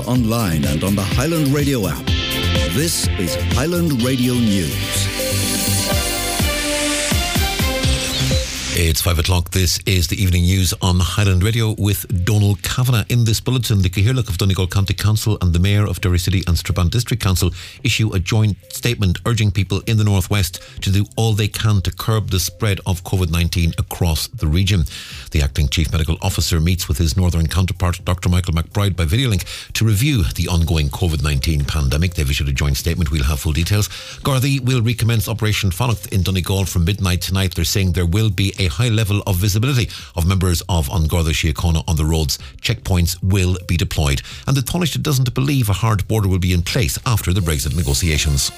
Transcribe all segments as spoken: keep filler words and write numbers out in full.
online and on the Highland Radio app. This is Highland Radio News. It's five o'clock. This is the evening news on Highland Radio with Donald Kavanagh. In this bulletin, the Cathaoirleach of Donegal County Council and the Mayor of Derry City and Strabane District Council issue a joint statement urging people in the North West to do all they can to curb the spread of COVID nineteen across the region. The Acting Chief Medical Officer meets with his northern counterpart, Doctor Michael McBride, by video link to review the ongoing COVID nineteen pandemic. They've issued a joint statement. We'll have full details. Gardaí will recommence Operation Connacht in Donegal from midnight tonight. They're saying there will be a high level of visibility of members of An Garda Síochána on the roads. Checkpoints will be deployed. And the Taoiseach doesn't believe a hard border will be in place after the Brexit negotiations.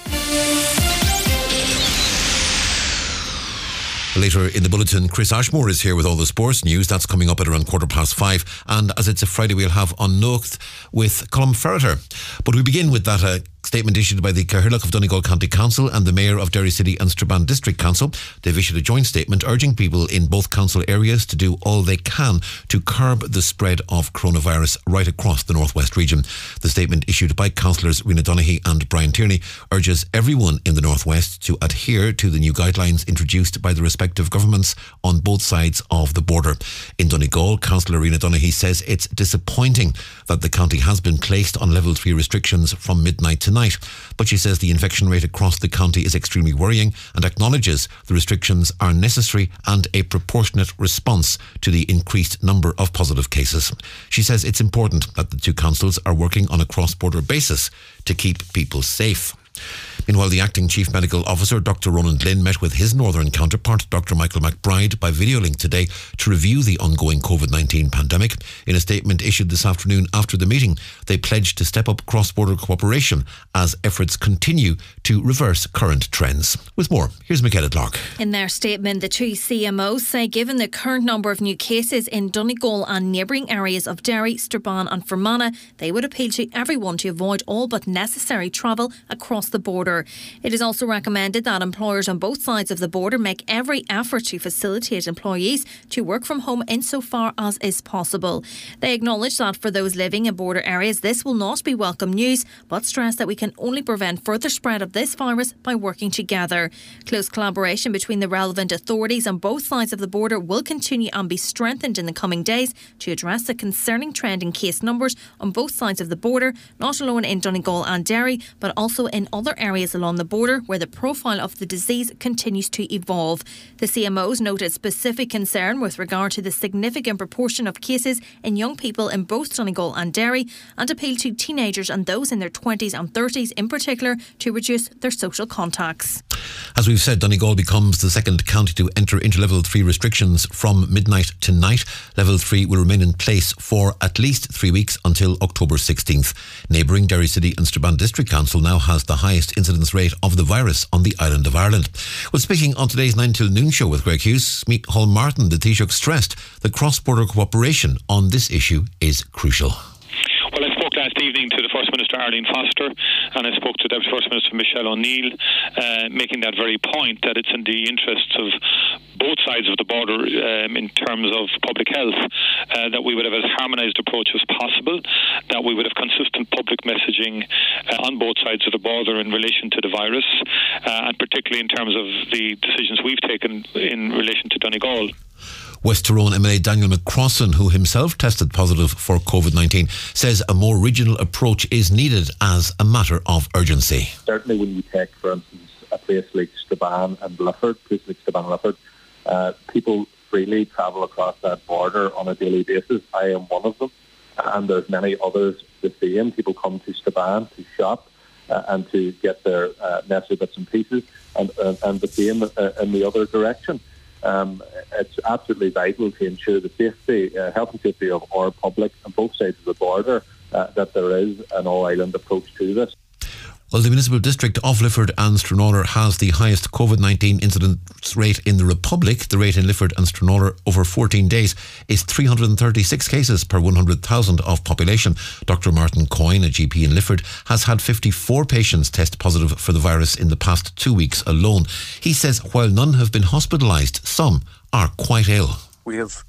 Later in the bulletin, Chris Ashmore is here with all the sports news. That's coming up at around quarter past five. And as it's a Friday, we'll have An Nuacht with Colm Ferreter. But we begin with that uh, statement issued by the Cathaoirleach of Donegal County Council and the Mayor of Derry City and Strabane District Council. They've issued a joint statement urging people in both council areas to do all they can to curb the spread of coronavirus right across the Northwest region. The statement issued by Councillors Rina Donaghy and Brian Tierney urges everyone in the Northwest to adhere to the new guidelines introduced by the respective governments on both sides of the border. In Donegal, Councillor Rina Donaghy says it's disappointing that the county has been placed on level three restrictions from midnight tonight. But she says the infection rate across the county is extremely worrying and acknowledges the restrictions are necessary and a proportionate response to the increased number of positive cases. She says it's important that the two councils are working on a cross-border basis to keep people safe. Meanwhile, the Acting Chief Medical Officer, Doctor Ronan Glynn, met with his northern counterpart, Doctor Michael McBride, by video link today to review the ongoing COVID nineteen pandemic. In a statement issued this afternoon after the meeting, they pledged to step up cross-border cooperation as efforts continue to reverse current trends. With more, here's Michaela Clark. In their statement, the two C M Os say given the current number of new cases in Donegal and neighbouring areas of Derry, Strabane and Fermanagh, they would appeal to everyone to avoid all but necessary travel across the border. It is also recommended that employers on both sides of the border make every effort to facilitate employees to work from home insofar as is possible. They acknowledge that for those living in border areas, this will not be welcome news, but stress that we can only prevent further spread of this virus by working together. Close collaboration between the relevant authorities on both sides of the border will continue and be strengthened in the coming days to address the concerning trend in case numbers on both sides of the border, not alone in Donegal and Derry, but also in other areas along the border where the profile of the disease continues to evolve. The C M Os noted specific concern with regard to the significant proportion of cases in young people in both Donegal and Derry and appealed to teenagers and those in their twenties and thirties in particular to reduce their social contacts. As we've said, Donegal becomes the second county to enter into level three restrictions from midnight tonight. Level three will remain in place for at least three weeks until October sixteenth. Neighbouring Derry City and Strabane District Council now has the highest incidence rate of the virus on the island of Ireland. Well, speaking on today's nine till noon show with Greg Hughes, Mick Hall Martin, the Taoiseach, stressed that cross-border cooperation on this issue is crucial. Well, I spoke last evening to the First Minister Arlene Foster and I spoke to Deputy First Minister Michelle O'Neill, uh, making that very point that it's in the interests of both sides of the border um, in terms of public health uh, that we would have as harmonised approach as possible, that we would have consistent public messaging uh, on both sides of the border in relation to the virus uh, and particularly in terms of the decisions we've taken in relation to Donegal. West Tyrone M L A Daniel McCrossan, who himself tested positive for COVID nineteen, says a more regional approach is needed as a matter of urgency. Certainly when you take, for instance, a place like Strabane and Lifford, place like Strabane and Lifford, uh, people freely travel across that border on a daily basis. I am one of them, and there's many others the same. People come to Strabane to shop uh, and to get their uh, necessary bits and pieces, and, uh, and the same uh, in the other direction. Um, it's absolutely vital to ensure the safety, uh, health and safety of our public on both sides of the border, uh, that there is an all-island approach to this. Well, the municipal district of Lifford and Stranraer has the highest COVID nineteen incidence rate in the Republic. The rate in Lifford and Stranraer over fourteen days is three hundred thirty-six cases per one hundred thousand of population. Doctor Martin Coyne, a G P in Lifford, has had fifty-four patients test positive for the virus in the past two weeks alone. He says while none have been hospitalised, some are quite ill. We have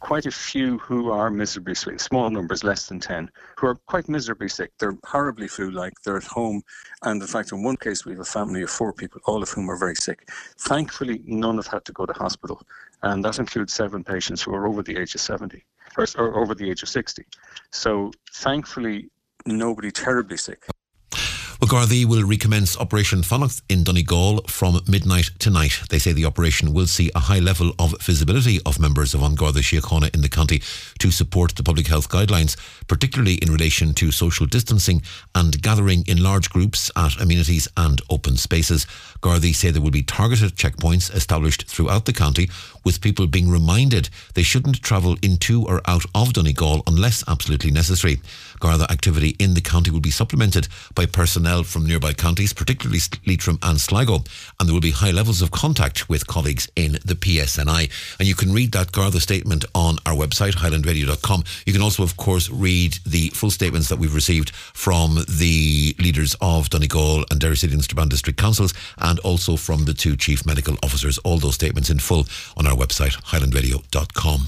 quite a few who are miserably sick, small numbers, less than ten, who are quite miserably sick. They're horribly flu-like, they're at home, and in fact in one case we have a family of four people, all of whom are very sick. Thankfully none have had to go to hospital, and that includes seven patients who are over the age of seventy, or, or over the age of sixty. So thankfully nobody terribly sick. Well, Gardaí will recommence Operation Fanacht in Donegal from midnight tonight. They say the operation will see a high level of visibility of members of An Garda Síochána in the county to support the public health guidelines, particularly in relation to social distancing and gathering in large groups at amenities and open spaces. Gardaí say there will be targeted checkpoints established throughout the county, with people being reminded they shouldn't travel into or out of Donegal unless absolutely necessary. Garda activity in the county will be supplemented by personnel from nearby counties, particularly Leitrim and Sligo, and there will be high levels of contact with colleagues in the P S N I. And you can read that Garda statement on our website, highland radio dot com. You can also, of course, read the full statements that we've received from the leaders of Donegal and Derry City and Strabane District Councils, and also from the two chief medical officers. All those statements in full on our website, highland radio dot com.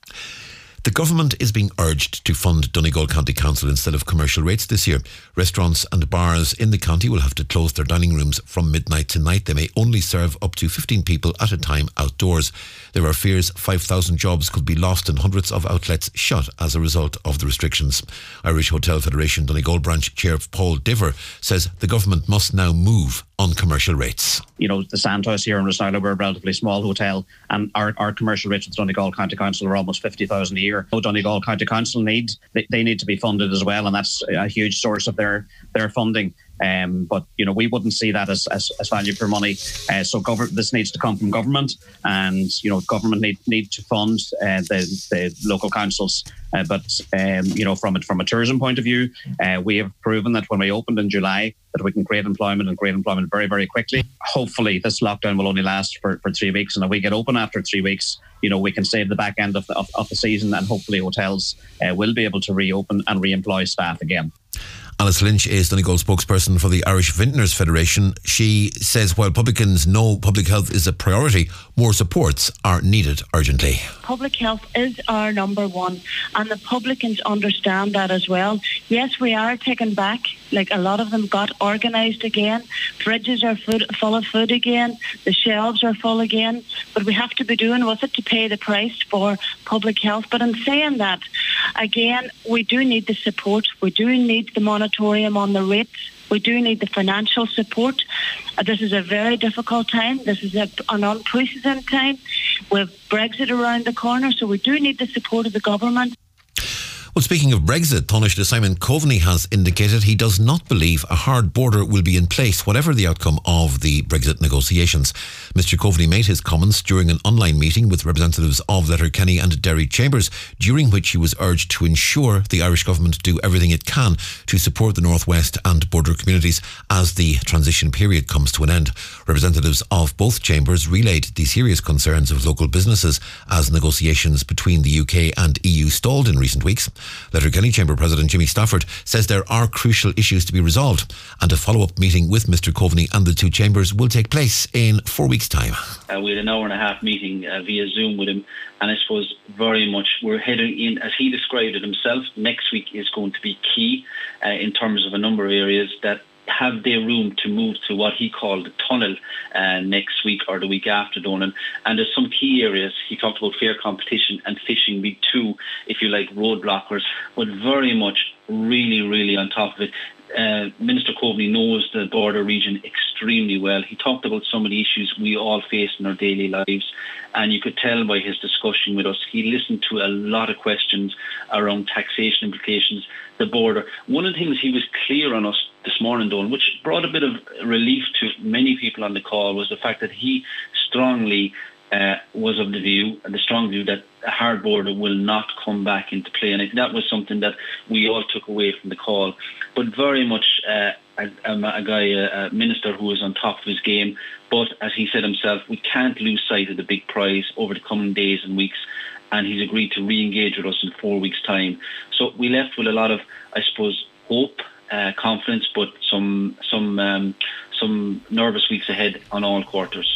The government is being urged to fund Donegal County Council instead of commercial rates this year. Restaurants and bars in the county will have to close their dining rooms from midnight tonight. They may only serve up to fifteen people at a time outdoors. There are fears five thousand jobs could be lost and hundreds of outlets shut as a result of the restrictions. Irish Hotel Federation Donegal branch chair Paul Diver says the government must now move on commercial rates. You know, the Sandhouse here in Rossnyla, we're a relatively small hotel, and our, our commercial rates with Donegal County Council are almost fifty thousand a year. So Donegal County Council need they, they need to be funded as well, and that's a huge source of their their funding. Um, but you know, we wouldn't see that as as, as value for money. Uh, so government, this needs to come from government, and you know, government need need to fund uh, the the local councils. Uh, but um, you know, from it from a tourism point of view, uh, we have proven that when we opened in July that we can create employment and create employment very very quickly. Hopefully, this lockdown will only last for, for three weeks, and if we get open after three weeks, you know, we can save the back end of the, of, of the season, and hopefully hotels uh, will be able to reopen and re-employ staff again. Alice Lynch is Donegal spokesperson for the Irish Vintners Federation. She says while publicans know public health is a priority, more supports are needed urgently. Public health is our number one, and the publicans understand that as well. Yes, we are taken back. Like, a lot of them got organised again. Fridges are food, full of food again. The shelves are full again. But we have to be doing with it to pay the price for public health. But in saying that, again, we do need the support. We do need the moratorium on the rates. We do need the financial support. Uh, this is a very difficult time. This is a, an unprecedented time. We have Brexit around the corner, so we do need the support of the government. Well, speaking of Brexit, Taoiseach Simon Coveney has indicated he does not believe a hard border will be in place, whatever the outcome of the Brexit negotiations. Mister Coveney made his comments during an online meeting with representatives of Letterkenny and Derry Chambers, during which he was urged to ensure the Irish government do everything it can to support the North West and border communities as the transition period comes to an end. Representatives of both chambers relayed the serious concerns of local businesses as negotiations between the U K and E U stalled in recent weeks. Letterkenny Chamber President Jimmy Stafford says there are crucial issues to be resolved, and a follow-up meeting with Mister Coveney and the two chambers will take place in four weeks' time. Uh, we had an hour and a half meeting uh, via Zoom with him, and I suppose very much we're heading in, as he described it himself, next week is going to be key uh, in terms of a number of areas that have their room to move to what he called the tunnel uh, next week or the week after, Donald. And there's some key areas. He talked about fair competition and fishing being two, if you like, roadblockers, but very much really, really on top of it. Uh, Minister Coveney knows the border region extremely well. He talked about some of the issues we all face in our daily lives, and you could tell by his discussion with us, he listened to a lot of questions around taxation implications, the border. One of the things he was clear on us this morning, Donald, which brought a bit of relief to many people on the call, was the fact that he strongly uh, was of the view, the strong view, that a hard border will not come back into play. And I think that was something that we all took away from the call. But very much uh, a, a guy, a, a minister who is on top of his game. But as he said himself, we can't lose sight of the big prize over the coming days and weeks. And he's agreed to re-engage with us in four weeks' time. So we left with a lot of, I suppose, hope, uh, confidence, but some some um, some nervous weeks ahead on all quarters.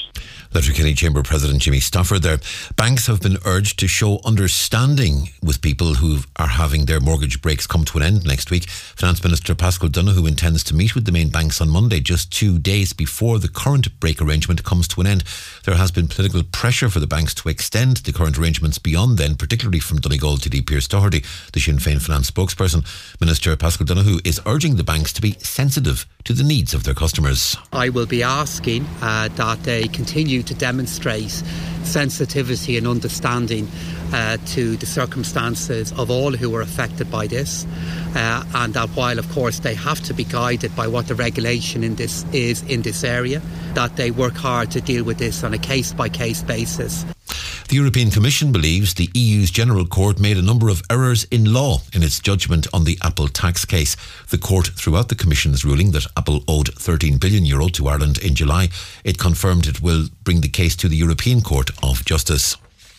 Letterkenny Chamber President Jimmy Stafford there. Banks have been urged to show understanding with people who are having their mortgage breaks come to an end next week. Finance Minister Paschal Donohoe intends to meet with the main banks on Monday, just two days before the current break arrangement comes to an end. There has been political pressure for the banks to extend the current arrangements beyond then, particularly from Donegal T D Pierce Doherty, the Sinn Féin finance spokesperson. Minister Paschal Donohoe is urging the banks to be sensitive to the needs of their customers. I will be asking uh, that they continue to demonstrate sensitivity and understanding uh, to the circumstances of all who are affected by this, uh, and that while of course they have to be guided by what the regulation in this is in this area, that they work hard to deal with this on a case-by-case basis. The European Commission believes the E U's General Court made a number of errors in law in its judgment on the Apple tax case. The court threw out the Commission's ruling that Apple owed thirteen billion euro to Ireland in July. It confirmed it will bring the case to the European Court of Justice.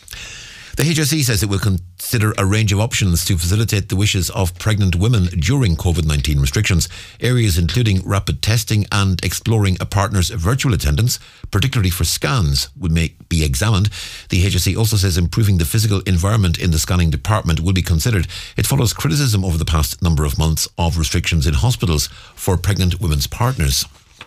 The H S E says it will consider a range of options to facilitate the wishes of pregnant women during COVID nineteen restrictions. Areas including rapid testing and exploring a partner's virtual attendance, particularly for scans, would make, be examined. The H S E also says improving the physical environment in the scanning department will be considered. It follows criticism over the past number of months of restrictions in hospitals for pregnant women's partners.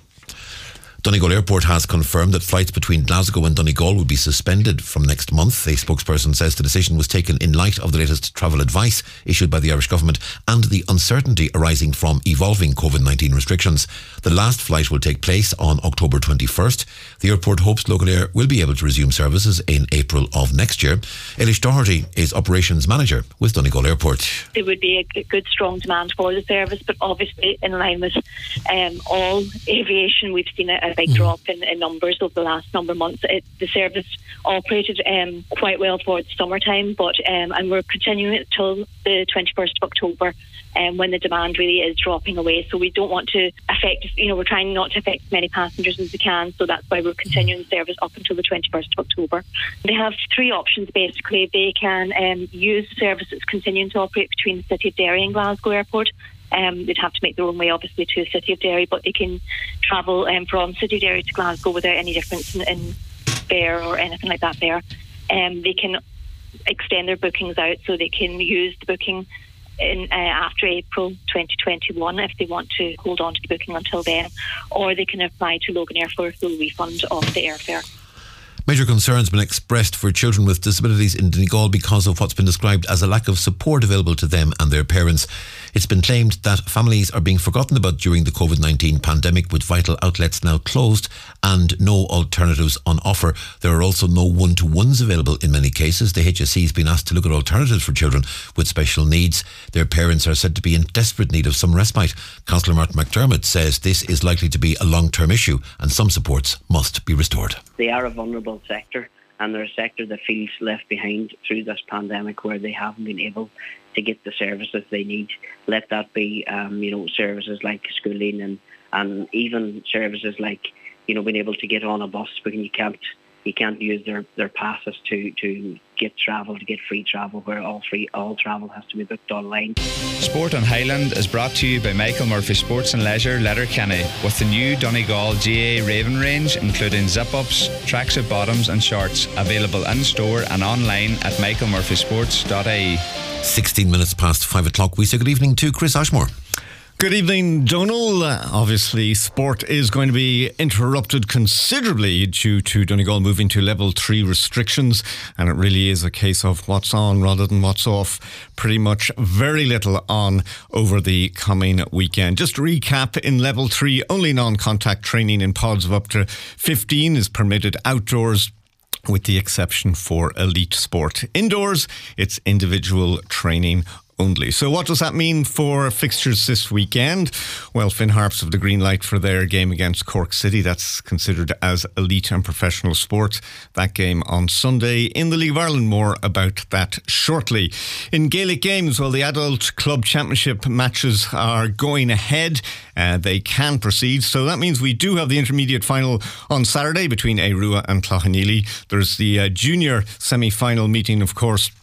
Donegal Airport has confirmed that flights between Glasgow and Donegal will be suspended from next month. A spokesperson says the decision was taken in light of the latest travel advice issued by the Irish government and the uncertainty arising from evolving COVID nineteen restrictions. The last flight will take place on October twenty-first. The airport hopes Local Air will be able to resume services in April of next year. Eilish Doherty is operations manager with Donegal Airport. There would be a good, strong demand for the service, but obviously in line with um, all aviation, we've seen a big drop in, in numbers over the last number of months. It, the service operated um, quite well for the summertime, but um, and we're continuing it till the twenty-first of October, um, when the demand really is dropping away. So we don't want to affect, you know, we're trying not to affect as many passengers as we can, so that's why we're continuing the service up until the twenty-first of October. They have three options basically. They can um, use the service that's continuing to operate between the City of Derry and Glasgow Airport. Um, they'd have to make their own way, obviously, to the City of Derry, but they can travel um, from City of Derry to Glasgow without any difference in, in fare or anything like that there. Um, they can extend their bookings out, so they can use the booking in uh, after April twenty twenty-one if they want to hold on to the booking until then, or they can apply to Logan Air for a full refund of the airfare. Major concerns have been expressed for children with disabilities in Donegal because of what's been described as a lack of support available to them and their parents. It's been claimed that families are being forgotten about during the COVID nineteen pandemic, with vital outlets now closed and no alternatives on offer. There are also no one-to-ones available in many cases. The H S E has been asked to look at alternatives for children with special needs. Their parents are said to be in desperate need of some respite. Councillor Martin McDermott says this is likely to be a long-term issue and some supports must be restored. They are a vulnerable sector, and they're a sector that feels left behind through this pandemic, where they haven't been able to get the services they need. Let that be, um, you know, services like schooling and, and even services like, you know, being able to get on a bus when you can't you can't use their, their passes to, to get travel, to get free travel, where all free all travel has to be booked online. Sport on Highland is brought to you by Michael Murphy Sports and Leisure, Letterkenny, with the new Donegal G A Raven range, including zip-ups, tracksuit bottoms and shorts, available in store and online at michael murphy sports dot I E. sixteen minutes past five o'clock. We say good evening to Chris Ashmore. Good evening, Donal. Uh, obviously, sport is going to be interrupted considerably due to Donegal moving to level three restrictions, and it really is a case of what's on rather than what's off. Pretty much very little on over the coming weekend. Just to recap, in level three, only non-contact training in pods of up to fifteen is permitted outdoors, with the exception for elite sport. Indoors, it's individual training only. So what does that mean for fixtures this weekend? Well, Finn Harps have the green light for their game against Cork City. That's considered as elite and professional sport. That game on Sunday in the League of Ireland. More about that shortly. In Gaelic games, well, the Adult Club Championship matches are going ahead. Uh, they can proceed. So that means we do have the intermediate final on Saturday between Airua and Cloughaneely. There's the uh, junior semi-final meeting, of course,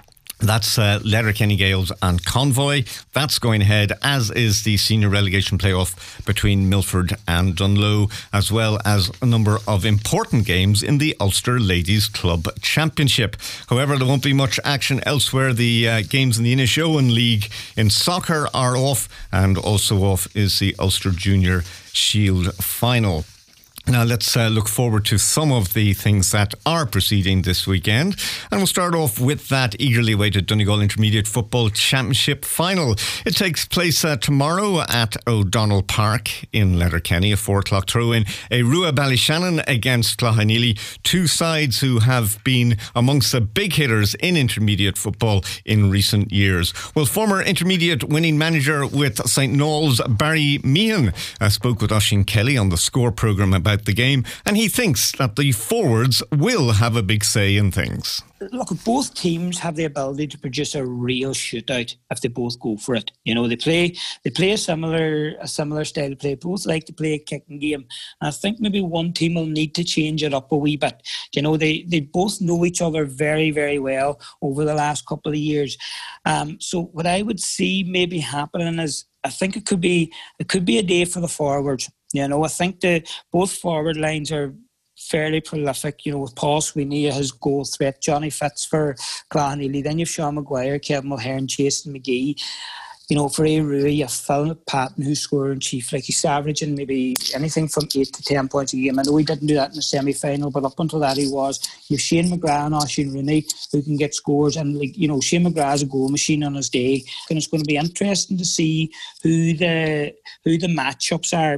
That's uh, Letterkenny Gales and Convoy. That's going ahead, as is the senior relegation playoff between Milford and Dunloe, as well as a number of important games in the Ulster Ladies Club Championship. However, there won't be much action elsewhere. The uh, games in the Inishowen League in soccer are off, and also off is the Ulster Junior Shield final. Now let's uh, look forward to some of the things that are proceeding this weekend, and we'll start off with that eagerly awaited Donegal Intermediate Football Championship final. It takes place uh, tomorrow at O'Donnell Park in Letterkenny, a four o'clock throw-in. A Rua Ballyshannon against Claughaneely, two sides who have been amongst the big hitters in intermediate football in recent years. Well, former intermediate winning manager with Saint Noel's, Barry Meehan, uh, spoke with Oisín Kelly on the Score programme about the game, and he thinks that the forwards will have a big say in things. Look, both teams have the ability to produce a real shootout if they both go for it. You know, they play they play a similar a similar style of play. Both like to play a kicking game. And I think maybe one team will need to change it up a wee bit. You know, they, they both know each other very, very well over the last couple of years. Um, so what I would see maybe happening is, I think it could be it could be a day for the forwards. You know, I think the both forward lines are fairly prolific. You know, with Paul Sweeney, his goal threat, Johnny Fitz for Claughaneely, then you've Sean Maguire, Kevin Mulhern, Jason McGee. You know, for A. Rui, you have Phil Patton, who's scoring chief. Like, he's averaging maybe anything from eight to ten points a game. I know he didn't do that in the semi-final, but up until that he was. You have Shane McGrath and Oisín Rooney, who can get scores. And, like, you know, Shane McGrath's a goal machine on his day. And it's going to be interesting to see who the who the matchups are.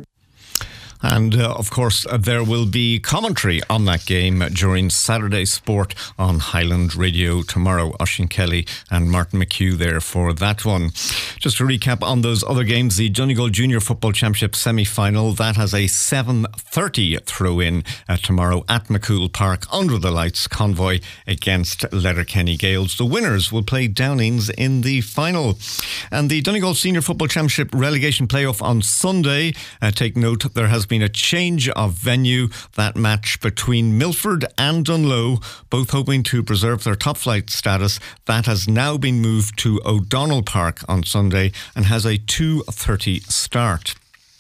And uh, of course, uh, there will be commentary on that game during Saturday Sport on Highland Radio tomorrow. Oisín Kelly and Martin McHugh there for that one. Just to recap on those other games, the Donegal Junior Football Championship semi-final, that has a seven thirty throw-in uh, tomorrow at McCool Park under the lights. Convoy against Letterkenny Gales. The winners will play Downings in the final. And the Donegal Senior Football Championship relegation playoff on Sunday. Uh, take note, there has been a change of venue. That match between Milford and Dunloe, both hoping to preserve their top flight status, that has now been moved to O'Donnell Park on Sunday and has a two thirty start.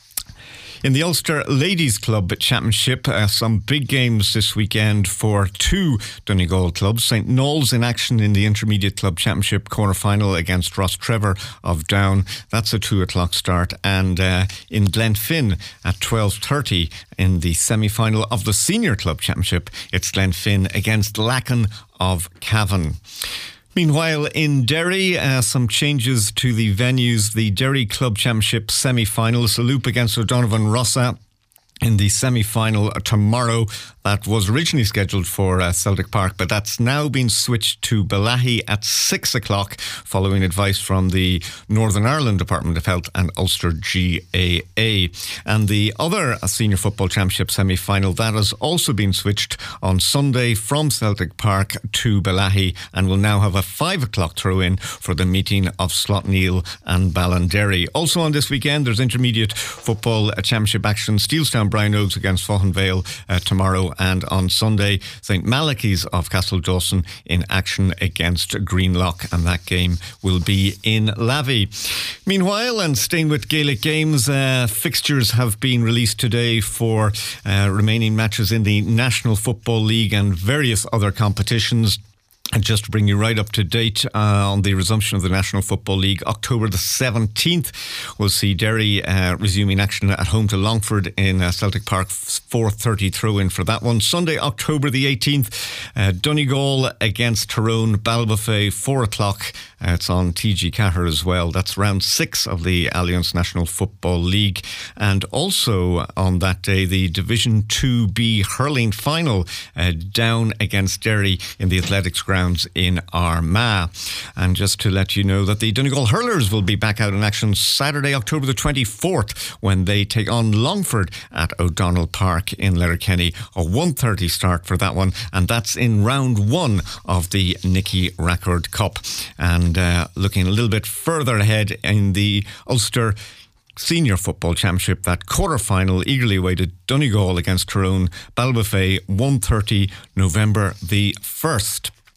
In the Ulster Ladies Club Championship, uh, some big games this weekend for two Donegal clubs. Saint Noel's in action in the Intermediate Club Championship quarter-final against Ross Trevor of Down. That's a two o'clock start. And uh, in Glenfin at twelve thirty in the semi-final of the Senior Club Championship, it's Glenfin against Lacken of Cavan. Meanwhile, in Derry, uh, some changes to the venues. The Derry Club Championship semi-finals, the Loop against O'Donovan Rossa in the semi-final tomorrow. That was originally scheduled for uh, Celtic Park, but that's now been switched to Balahi at six o'clock following advice from the Northern Ireland Department of Health and Ulster G A A. And the other Senior Football Championship semi-final, that has also been switched on Sunday from Celtic Park to Balahi and will now have a five o'clock throw-in for the meeting of Slotneil and Ballinderry. Also on this weekend, there's Intermediate Football Championship action. Steelstown Brian Oaks against Faughonvale uh, tomorrow, and on Sunday, Saint Malachy's of Castle Dawson in action against Greenlock, and that game will be in Lavey. Meanwhile, and staying with Gaelic games, uh, fixtures have been released today for uh, remaining matches in the National Football League and various other competitions. And just to bring you right up to date uh, on the resumption of the National Football League, October the seventeenth, we'll see Derry uh, resuming action at home to Longford in uh, Celtic Park, four thirty throw-in for that one. Sunday, October the eighteenth, uh, Donegal against Tyrone, Ballybofey, four o'clock. Uh, it's on T G Cahir as well. That's round six of the Alliance National Football League. And also on that day, the Division two B hurling final, uh, Down against Derry in the Athletics Grounds in Armagh. And just to let you know that the Donegal Hurlers will be back out in action Saturday, October the twenty-fourth, when they take on Longford at O'Donnell Park in Letterkenny. A one thirty start for that one, and that's in round one of the Nicky Rackard Cup. And uh, looking a little bit further ahead in the Ulster Senior Football Championship, that quarter-final, eagerly awaited Donegal against Tyrone, Ballybofey, one thirty, November the first.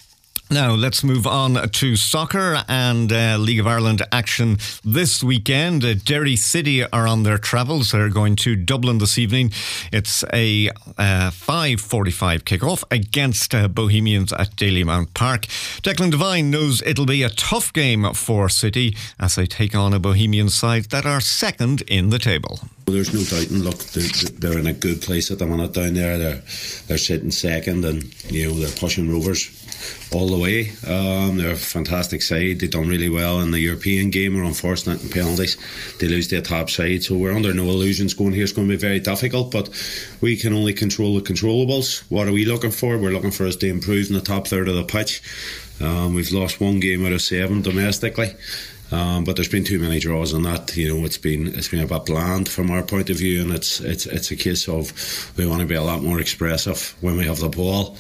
Now, let's move on to soccer and uh, League of Ireland action this weekend. Uh, Derry City are on their travels. They're going to Dublin this evening. It's a uh, five forty-five kickoff against uh, Bohemians at Dalymount Park. Declan Devine knows it'll be a tough game for City as they take on a Bohemian side that are second in the table. There's no doubting, look, they're in a good place at the minute down there. They're, they're sitting second and, you know, they're pushing Rovers all the way. Um, they're a fantastic side. They've done really well in the European game. We're unfortunate in penalties. They lose to a top side, so we're under no illusions going here. It's going to be very difficult, but we can only control the controllables. What are we looking for? We're looking for us to improve in the top third of the pitch. Um, we've lost one game out of seven domestically. Um, but there's been too many draws on that. You know, it's been it's been a bit bland from our point of view, and it's it's it's a case of we want to be a lot more expressive when we have the ball.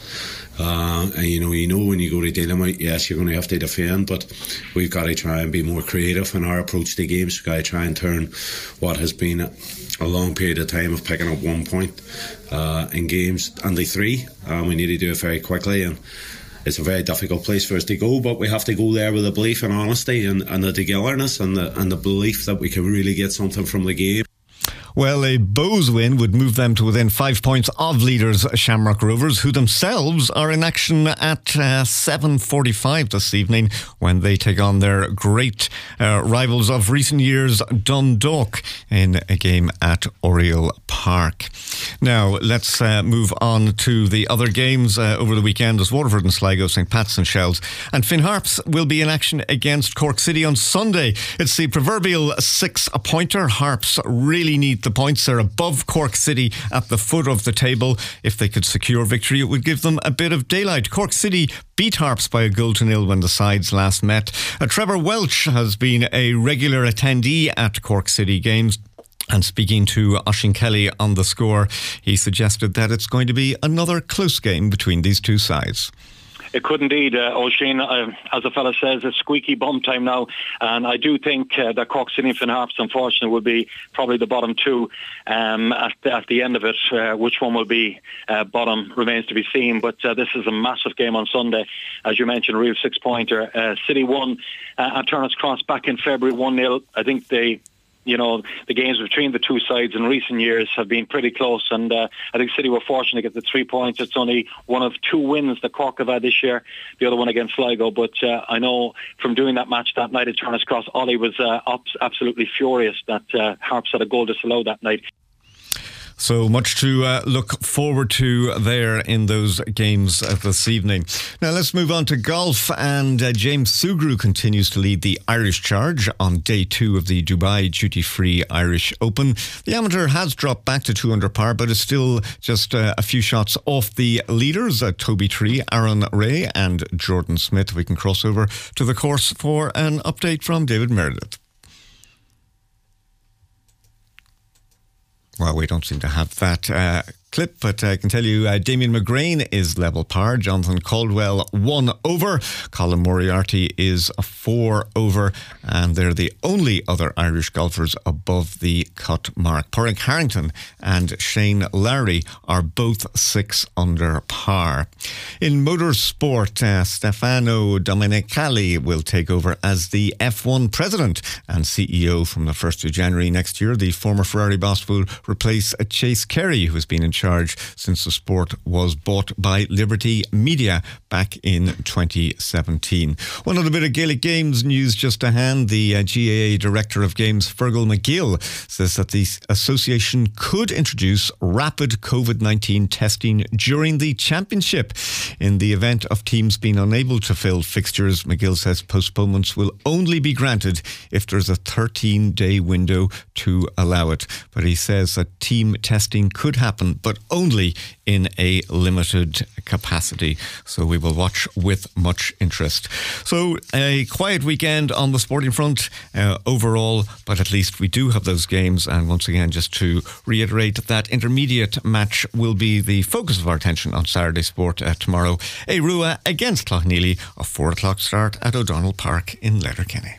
Uh, and you know, you know when you go to Dalymount, yes, you're going to have to defend, but we've got to try and be more creative in our approach to games. We've got to try and turn what has been a, a long period of time of picking up one point uh, in games into three. Um, we need to do it very quickly, and it's a very difficult place for us to go, but we have to go there with the belief and honesty and, and the togetherness and the, and the belief that we can really get something from the game. Well, a Bohs win would move them to within five points of leaders Shamrock Rovers, who themselves are in action at uh, seven forty-five this evening when they take on their great uh, rivals of recent years, Dundalk, in a game at Oriel Park. Now, let's uh, move on to the other games uh, over the weekend as Waterford and Sligo, St Pat's and Shells. And Finn Harps will be in action against Cork City on Sunday. It's the proverbial six-pointer. Harps really need the points. They're above Cork City at the foot of the table. If they could secure victory, it would give them a bit of daylight. Cork City beat Harps by a goal to nil when the sides last met. Uh, Trevor Welch has been a regular attendee at Cork City games. And speaking to Oisín Kelly on the score, he suggested that it's going to be another close game between these two sides. It could indeed, uh, Oisín. Uh, as the fella says, it's squeaky bum time now. And I do think uh, that Cork City and Finn Harps, unfortunately, will be probably the bottom two um, at, the, at the end of it. Uh, which one will be uh, bottom remains to be seen. But uh, this is a massive game on Sunday. As you mentioned, a real six-pointer. Uh, City won uh, at Turner's Cross back in February one nil. I think they... You know, the games between the two sides in recent years have been pretty close, and uh, I think City were fortunate to get the three points. It's only one of two wins that Cork have had this year, the other one against Sligo. But uh, I know from doing that match that night at Turner's Cross, Ollie was uh, absolutely furious that uh, Harps had a goal disallowed that night. So much to uh, look forward to there in those games uh, this evening. Now let's move on to golf, and uh, James Sugrue continues to lead the Irish charge on day two of the Dubai Duty Free Irish Open. The amateur has dropped back to two under par, but is still just uh, a few shots off the leaders, uh, Toby Tree, Aaron Ray and Jordan Smith. We can cross over to the course for an update from David Meredith. Well, we don't seem to have that uh, clip, but I can tell you uh, Damien McGrain is level par, Jonathan Caldwell one over, Colin Moriarty is a four over, and they're the only other Irish golfers above the cut mark. Padraig Harrington and Shane Lowry are both six under par. In motorsport, uh, Stefano Domenicali will take over as the F one president and C E O from the first of January next year. The former Ferrari boss will replace Chase Carey, who has been in charge since the sport was bought by Liberty Media back in twenty seventeen. One other bit of Gaelic Games news just to hand. The uh, G A A Director of Games, Fergal McGill, says that the association could introduce rapid COVID nineteen testing during the championship. In the event of teams being unable to fill fixtures, McGill says postponements will only be granted if there's a thirteen-day window to allow it. But he says that team testing could happen, but only in a limited capacity. So we will watch with much interest. So a quiet weekend on the sporting front uh, overall, but at least we do have those games. And once again, just to reiterate, that intermediate match will be the focus of our attention on Saturday Sport uh, tomorrow. A Rua against Clough-Neely, a four o'clock start at O'Donnell Park in Letterkenny.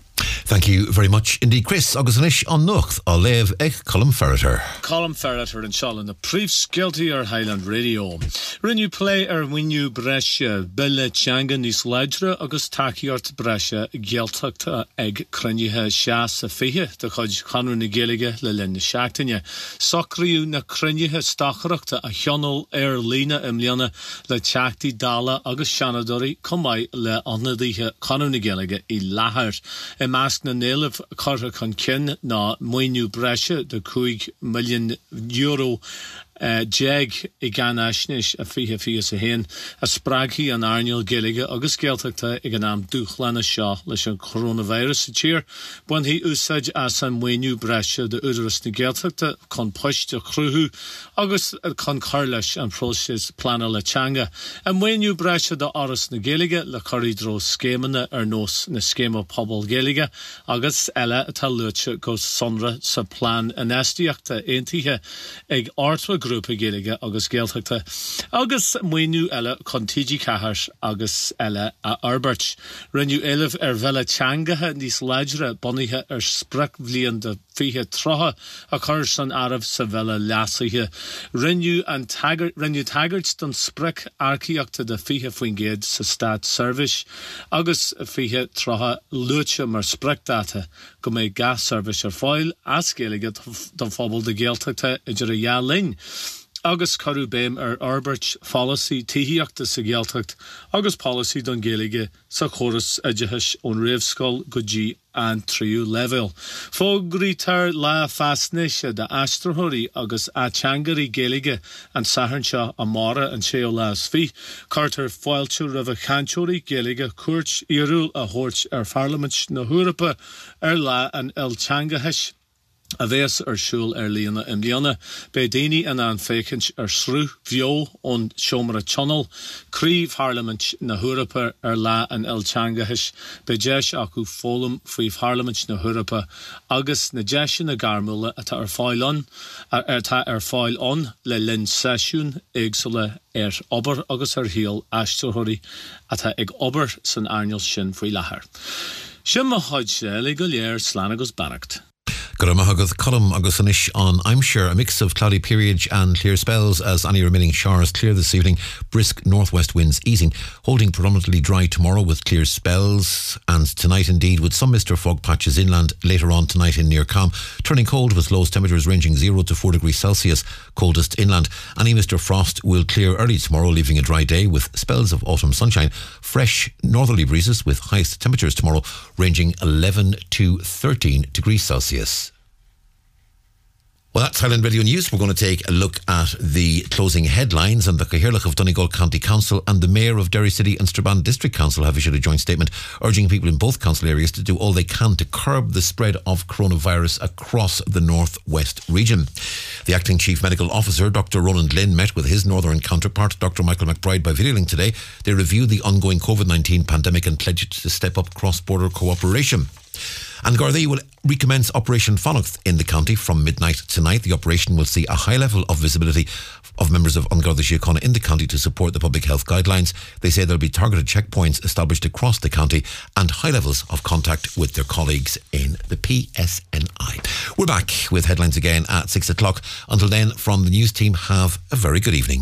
Thank you very much indeed, Chris. Agus anish on nucht a lev ag Colm Ferreter. Colm Ferreter and Sean the Priefs guilty ar Highland Radio. Rinnew play ar winnew Brescia Bille Changa nís leidre agus takiart Brescia geltachta ag crunnihe Shas a fihe de chud chanru na Gaeilge le lin na seachtaine. Socriú na crunnihe stacharachta a chionol ar lína imliana le teachtaí dala agus Shanadori cumai le annadíthe chanru na Gaeilge i lahar. I measc na néileh cartha chun cin na muinniú Brescia de cúig milliún euro Uh, jeg I gan asnis a fihe fihe a hen a spraghi an arnial Gaeilge agus geltachta ag an am dúchlanna seo leis an coronavirus a tír buan hí úsáid as an muinniú Brescia de údaras na geltachta chun poist a chrúthú agus chun carleis an prósis plana le teanga. An muinniú Brescia de áras na Gaeilge le choridro scémanna ar nós na scéma pobl Gaeilge agus eile atá luite go sonra sa plán an estiachta aontaithe ag artwa grúpa Gaeilge agus Gaeltachta agus muinniú eile chun tídí cahars agus eile a Arbert. Rinnew eileh ar bheile teangathe níos leidre bonithe ar sprach bblion de fiche trotha a chur san arabh sa bheile leasaithe. Rinnew an taggart rinnew taggart don sprach arciachta de fiche faoin géad sa Stát Service agus fiche trotha luite mar sprachdáta go mé gas service ar fáil as Gaeilge don phobal de Gaeltachta idir a dhá linn. Agus carú béim ar Arbert policy tíhíochta sa Gaeltacht agus policy don Gaeilge sa chóras idithis ón réamhscoil go dtí an tríú level. Fógraítar lá fastnisise de astrothirí agus a teangarí Gaeilge an saharnseo a mara an séo lás fi. Cartar foiilteú rah a chantóirí Gaeilge cuairt iarúil a thuirt ar Parliament na Húrapa ar lá an il teangahis. A bheas ar siúl ar líana imliana, be daoine an an fécinch ar srú bheo ón seomra channel, críomh Parliament na Húrapa ar lá an il teangahis, be deis acu fólam faoi Parliament na Húrapa, agus na deise na garmúla atá ar fáil an, atá ar fáil an le linn seisiún éagsúla ar obair agus ar híal aistúthirí atá ag obair san airneal sin faoi láthair. Sin mo chuid sé le go léir slán agus banacht. Guramahagoth Colm agus anish on I'm sure a mix of cloudy periods and clear spells as any remaining showers clear this evening. Brisk northwest winds easing, holding predominantly dry tomorrow with clear spells, and tonight indeed with some mist or fog patches inland later on tonight in near calm, turning cold with lowest temperatures ranging zero to four degrees Celsius, coldest inland. Any mist or frost will clear early tomorrow, leaving a dry day with spells of autumn sunshine. Fresh northerly breezes with highest temperatures tomorrow ranging eleven to thirteen degrees Celsius. Well, that's Highland Radio News. We're going to take a look at the closing headlines, and the Cathaoirleach of Donegal County Council and the Mayor of Derry City and Strabane District Council have issued a joint statement urging people in both council areas to do all they can to curb the spread of coronavirus across the North West region. The Acting Chief Medical Officer, Doctor Roland Lynn, met with his northern counterpart, Doctor Michael McBride, by video link today. They reviewed the ongoing COVID nineteen pandemic and pledged to step up cross-border cooperation. And Gardaí will recommence Operation Fonnachth in the county from midnight tonight. The operation will see a high level of visibility of members of An Garda Síochána in the county to support the public health guidelines. They say there'll be targeted checkpoints established across the county and high levels of contact with their colleagues in the P S N I. We're back with headlines again at six o'clock. Until then, from the news team, have a very good evening.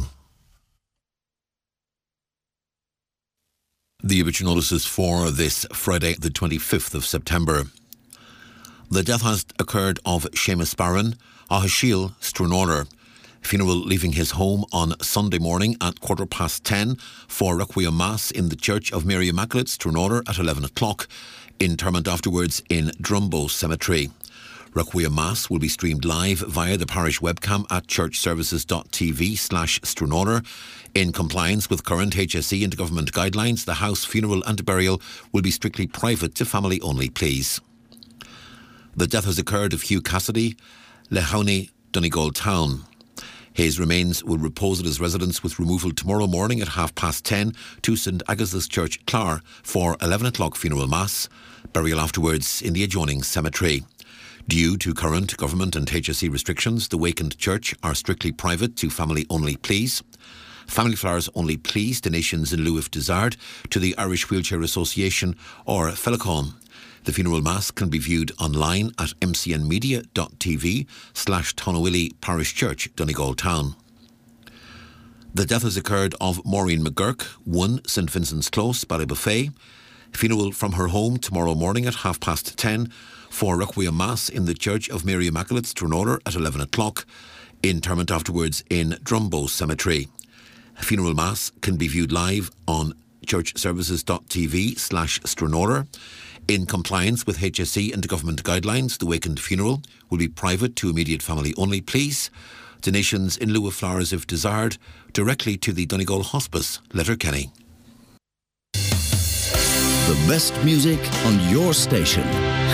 The obituary notices for this Friday, the twenty-fifth of September. The death has occurred of Seamus Barron, Ahashiel Strunoner. Funeral leaving his home on Sunday morning at quarter past ten for Requiem Mass in the Church of Mary Immaculate, Strunoner, at eleven o'clock. Interment afterwards in Drumbo Cemetery. Requiem Mass will be streamed live via the parish webcam at churchservices.tv slash Strunoner. In compliance with current H S E and government guidelines, the house funeral and burial will be strictly private to family only, please. The death has occurred of Hugh Cassidy, Lehowney, Donegal Town. His remains will repose at his residence with removal tomorrow morning at half past ten to St Agatha's Church, Clar, for eleven o'clock funeral mass. Burial afterwards in the adjoining cemetery. Due to current government and H S E restrictions, the Wakened Church are strictly private to family only, please. Family flowers only, please. Donations in lieu if desired to the Irish Wheelchair Association or Felacon. The funeral mass can be viewed online at mcnmedia.tv slash Tonawilly Parish Church, Donegal Town. The death has occurred of Maureen McGurk, one St Vincent's Close, Ballybuffet. Funeral from her home tomorrow morning at half past ten for Requiem Mass in the Church of Mary Immaculate, Stranora at eleven o'clock. Interment afterwards in Drumbo Cemetery. Funeral Mass can be viewed live on churchservices.tv slash Stranora. In compliance with H S E and government guidelines, the wakened funeral will be private to immediate family only, please. Donations in lieu of flowers if desired, directly to the Donegal Hospice, Letterkenny. The best music on your station.